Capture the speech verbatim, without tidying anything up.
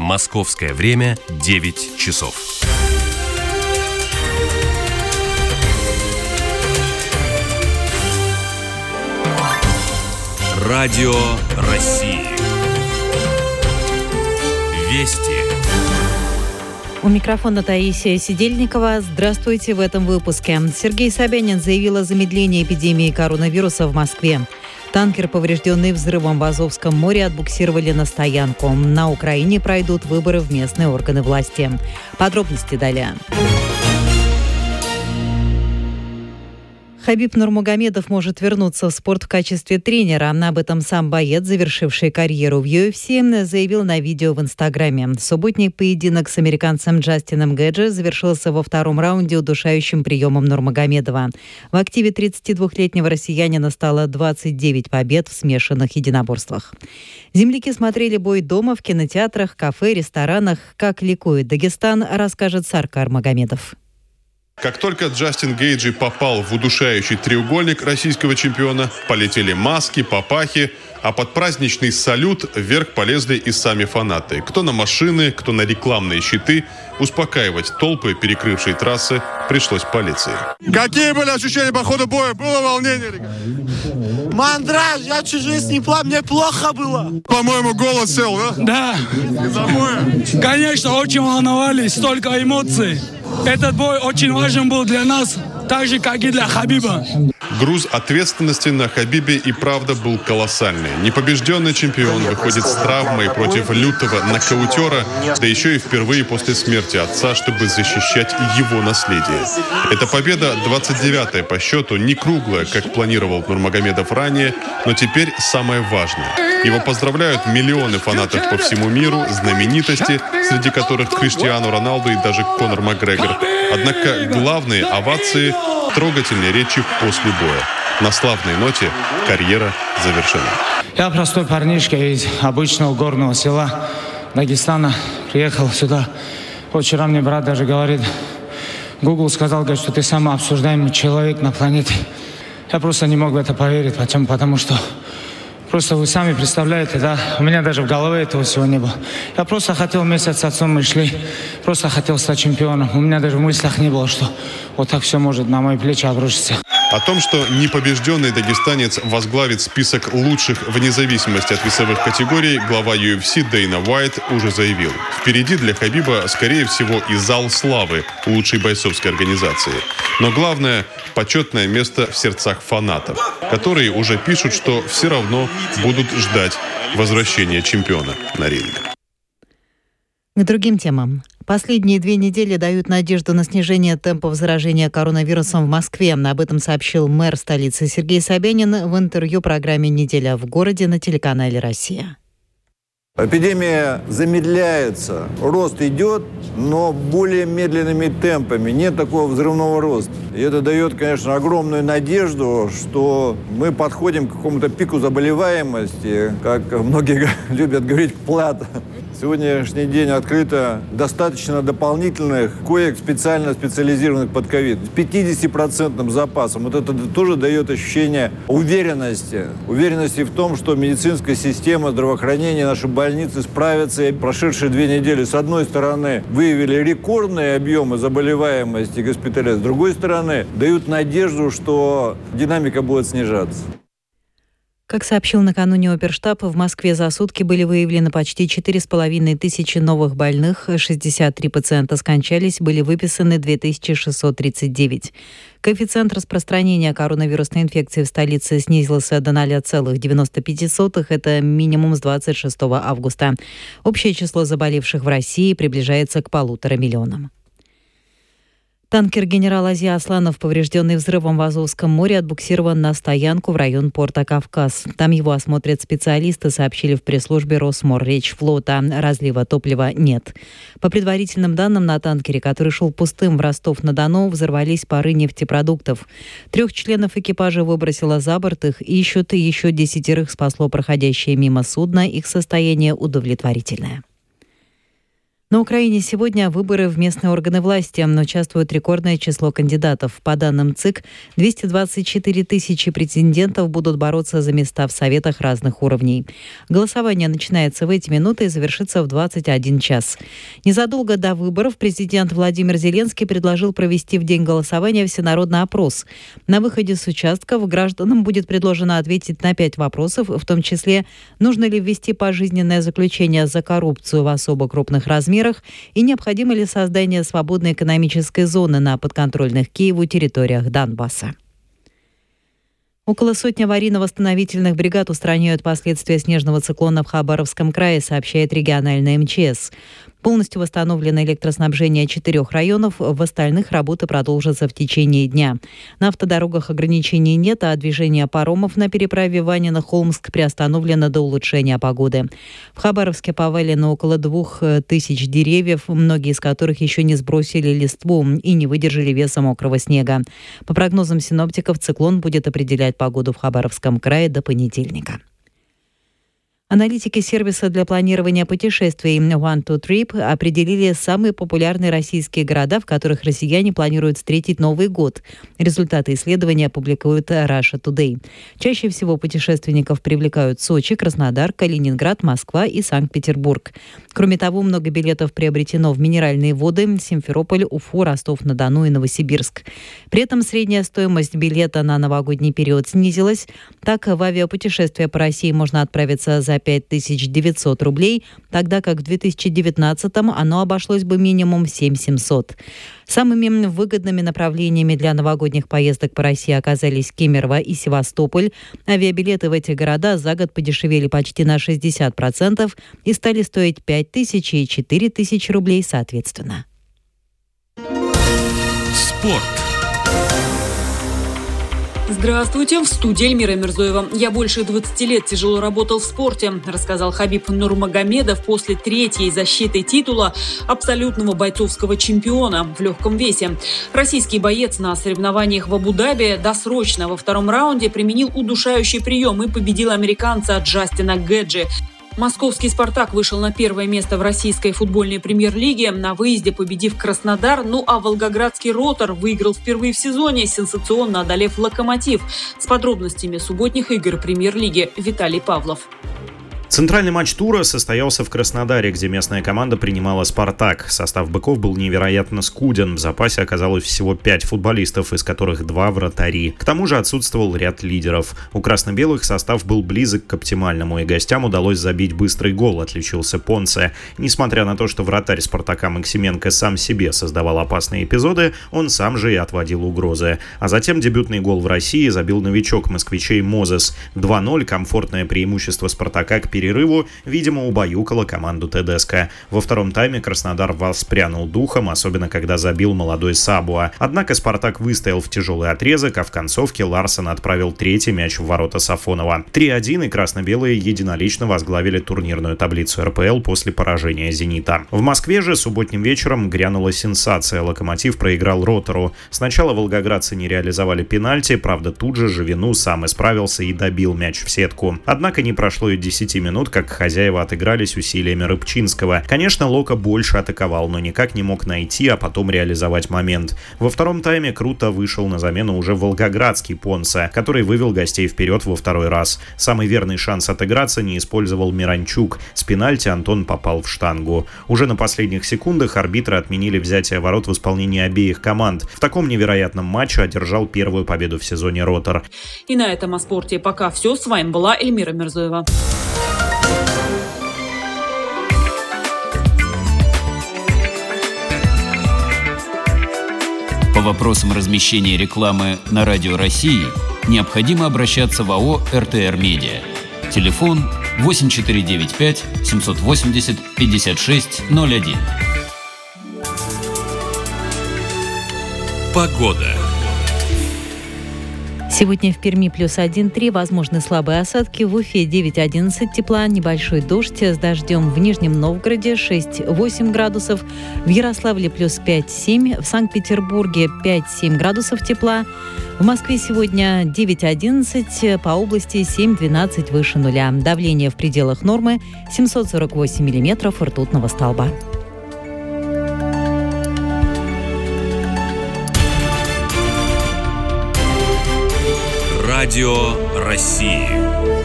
Московское время девять часов. Радио России. Вести. У микрофона Таисия Сидельникова. Здравствуйте в этом выпуске. Сергей Собянин заявил о замедлении эпидемии коронавируса в Москве. Танкер, поврежденный взрывом в Азовском море, отбуксировали на стоянку. На Украине пройдут выборы в местные органы власти. Подробности далее. Хабиб Нурмагомедов может вернуться в спорт в качестве тренера. Об этом сам боец, завершивший карьеру в ю эф си, заявил на видео в Инстаграме. Субботний поединок с американцем Джастином Гэджи завершился во втором раунде удушающим приемом Нурмагомедова. В активе тридцатидвухлетнего россиянина стало двадцать девять побед в смешанных единоборствах. Земляки смотрели бой дома, в кинотеатрах, кафе, ресторанах. Как ликует Дагестан, расскажет Саркар Магомедов. Как только Джастин Гейджи попал в удушающий треугольник российского чемпиона, полетели маски, папахи, а под праздничный салют вверх полезли и сами фанаты. Кто на машины, кто на рекламные щиты. Успокаивать толпы, перекрывшие трассы, пришлось полиции. Какие были ощущения по ходу боя? Было волнение? Мандраж, я чужой не плачу, мне плохо было. По-моему, голос сел, да? Да. Из-за боя? Конечно, очень волновались, столько эмоций. Этот бой очень важен был для нас, так же, как и для Хабиба. Груз ответственности на Хабибе и правда был колоссальный. Непобежденный чемпион выходит с травмой против лютого нокаутера, да еще и впервые после смерти отца, чтобы защищать его наследие. Эта победа двадцать девятая по счету, не круглая, как планировал Нурмагомедов ранее, но теперь самое важное. Его поздравляют миллионы фанатов по всему миру, знаменитости, среди которых Криштиану Роналду и даже Конор Макгрегор. Однако главные овации – трогательные речи после боя. На славной ноте карьера завершена. Я простой парнишка из обычного горного села Дагестана. Приехал сюда. Вот вчера мне брат даже говорит, Google сказал, говорит, что ты самый обсуждаемый человек на планете. Я просто не мог в это поверить, потому, потому что просто вы сами представляете, да, у меня даже в голове этого всего не было. Я просто хотел вместе с отцом, мы шли, просто хотел стать чемпионом. У меня даже в мыслях не было, что вот так все может на мои плечи обрушиться. О том, что непобежденный дагестанец возглавит список лучших вне зависимости от весовых категорий, глава ю эф си Дейна Уайт уже заявил. Впереди для Хабиба, скорее всего, и зал славы лучшей бойцовской организации. Но главное – почетное место в сердцах фанатов, которые уже пишут, что все равно будут ждать возвращения чемпиона на ринг. К другим темам. Последние две недели дают надежду на снижение темпов заражения коронавирусом в Москве. Об этом сообщил мэр столицы Сергей Собянин в интервью программе «Неделя в городе» на телеканале «Россия». Эпидемия замедляется, рост идет, но более медленными темпами, нет такого взрывного роста. И это дает, конечно, огромную надежду, что мы подходим к какому-то пику заболеваемости, как многие любят говорить, к плато. Сегодняшний день открыто достаточно дополнительных коек, специально специализированных под ковид, с пятидесятипроцентным запасом. Вот это тоже дает ощущение уверенности. Уверенности в том, что медицинская система здравоохранения, наши больницы справятся. И прошедшие две недели, с одной стороны, выявили рекордные объемы заболеваемости и госпитализации, с другой стороны, дают надежду, что динамика будет снижаться. Как сообщил накануне оперштаб, в Москве за сутки были выявлены почти четыре с половиной тысячи новых больных, шестьдесят три пациента скончались, были выписаны две тысячи шестьсот тридцать девять. Коэффициент распространения коронавирусной инфекции в столице снизился до ноль целых девяносто пять сотых, это минимум с двадцать шестого августа. Общее число заболевших в России приближается к полутора миллионам. Танкер «Генерал Азия Асланов», поврежденный взрывом в Азовском море, отбуксирован на стоянку в район порта Кавказ. Там его осмотрят специалисты, сообщили в пресс-службе Росморречфлота. Разлива топлива нет. По предварительным данным, на танкере, который шел пустым в Ростов-на-Дону, взорвались пары нефтепродуктов. Трех членов экипажа выбросило за борт, их ищут, и еще десятерых спасло проходящее мимо судно. Их состояние удовлетворительное. На Украине сегодня выборы в местные органы власти. Участвует рекордное число кандидатов. По данным ЦИК, двести двадцать четыре тысячи претендентов будут бороться за места в советах разных уровней. Голосование начинается в эти минуты и завершится в двадцать один час. Незадолго до выборов президент Владимир Зеленский предложил провести в день голосования всенародный опрос. На выходе с участков гражданам будет предложено ответить на пять вопросов, в том числе, нужно ли ввести пожизненное заключение за коррупцию в особо крупных размерах, и необходимо ли создание свободной экономической зоны на подконтрольных Киеву территориях Донбасса. Около сотни аварийно-восстановительных бригад устраняют последствия снежного циклона в Хабаровском крае, сообщает региональная эм че эс. Полностью восстановлено электроснабжение четырех районов, в остальных работы продолжатся в течение дня. На автодорогах ограничений нет, а движение паромов на переправе Ванино-Холмск приостановлено до улучшения погоды. В Хабаровске повалено около двух тысяч деревьев, многие из которых еще не сбросили листву и не выдержали веса мокрого снега. По прогнозам синоптиков, циклон будет определять погоду в Хабаровском крае до понедельника. Аналитики сервиса для планирования путешествий One Two Trip определили самые популярные российские города, в которых россияне планируют встретить Новый год. Результаты исследования публикует Russia Today. Чаще всего путешественников привлекают Сочи, Краснодар, Калининград, Москва и Санкт-Петербург. Кроме того, много билетов приобретено в Минеральные воды, Симферополь, Уфу, Ростов-на-Дону и Новосибирск. При этом средняя стоимость билета на новогодний период снизилась. Так, в авиапутешествие по России можно отправиться за пять тысяч девятьсот рублей, тогда как в две тысячи девятнадцатом оно обошлось бы минимум семь тысяч семьсот. Самыми выгодными направлениями для новогодних поездок по России оказались Кемерово и Севастополь. Авиабилеты в эти города за год подешевели почти на шестьдесят процентов и стали стоить пять тысяч и четыре тысячи рублей соответственно. Спорт. Здравствуйте, в студии Эльмира Мирзоева. Я больше двадцати лет тяжело работал в спорте, рассказал Хабиб Нурмагомедов после третьей защиты титула абсолютного бойцовского чемпиона в легком весе. Российский боец на соревнованиях в Абу-Даби досрочно во втором раунде применил удушающий прием и победил американца Джастина Гэджи. Московский «Спартак» вышел на первое место в российской футбольной премьер-лиге, на выезде победив Краснодар, ну а волгоградский «Ротор» выиграл впервые в сезоне, сенсационно одолев «Локомотив». С подробностями субботних игр премьер-лиги Виталий Павлов. Центральный матч тура состоялся в Краснодаре, где местная команда принимала «Спартак». Состав быков был невероятно скуден. В запасе оказалось всего пять футболистов, из которых два вратари. К тому же отсутствовал ряд лидеров. У красно-белых состав был близок к оптимальному, и гостям удалось забить быстрый гол, отличился Понце. Несмотря на то, что вратарь «Спартака» Максименко сам себе создавал опасные эпизоды, он сам же и отводил угрозы. А затем дебютный гол в России забил новичок москвичей Мозес. два ноль, комфортное преимущество «Спартака» к перерыву, видимо, убаюкало команду Тедеско. Во втором тайме Краснодар воспрянул духом, особенно когда забил молодой Сабуа. Однако «Спартак» выстоял в тяжелый отрезок, а в концовке Ларсон отправил третий мяч в ворота Сафонова. три один, и красно-белые единолично возглавили турнирную таблицу эр пэ эл после поражения «Зенита». В Москве же субботним вечером грянула сенсация. «Локомотив» проиграл «Ротору». Сначала волгоградцы не реализовали пенальти, правда, тут же Живину сам исправился и добил мяч в сетку. Однако не прошло и десяти минут, как хозяева отыгрались усилиями Рыбчинского. Конечно, Лока больше атаковал, но никак не мог найти, а потом реализовать момент. Во втором тайме круто вышел на замену уже волгоградский Понце, который вывел гостей вперед во второй раз. Самый верный шанс отыграться не использовал Миранчук. С пенальти Антон попал в штангу. Уже на последних секундах арбитры отменили взятие ворот в исполнении обеих команд. В таком невероятном матче одержал первую победу в сезоне «Ротор». И на этом о спорте пока все. С вами была Эльмира Мирзоева. По вопросам размещения рекламы на Радио России необходимо обращаться в АО эр тэ эр Медиа. Телефон восемь четыре девять пять семь восемьдесят пятьдесят шесть ноль один. Погода. Сегодня в Перми плюс один три, возможны слабые осадки, в Уфе девять одиннадцать тепла, небольшой дождь с дождем в Нижнем Новгороде шесть восемь градусов, в Ярославле плюс пять семь, в Санкт-Петербурге пять семь градусов тепла, в Москве сегодня девять одиннадцать, по области семь двенадцать выше нуля. Давление в пределах нормы семьсот сорок восемь миллиметров ртутного столба. Радио России.